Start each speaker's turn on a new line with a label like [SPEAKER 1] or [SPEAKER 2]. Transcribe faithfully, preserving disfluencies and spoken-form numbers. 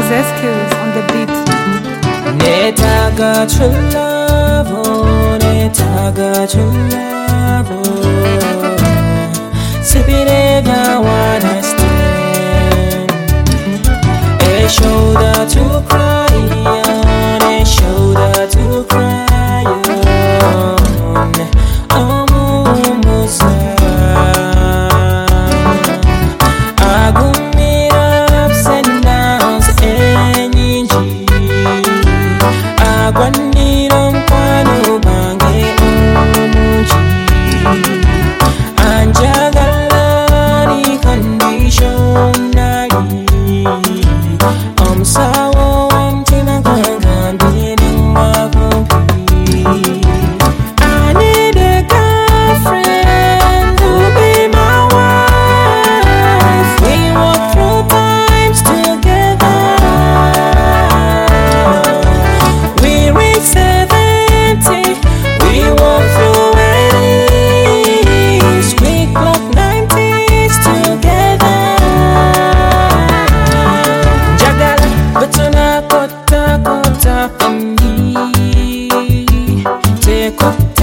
[SPEAKER 1] Skills on the beat.
[SPEAKER 2] Netaga chulavo, netaga chulavo. Sipirega wanna stand. A shoulder to cry on, a shoulder to cry on. Amumusa. Agwandirom kwano bange omuji anjagalani conditionally omsawo wantina kangambire wakumpi. I need a girlfriend to be my wife. We walk through times together. We reach seventy, we walk through eighties, we clock nineties together. Jagala, butuna kota kota pambi, take up.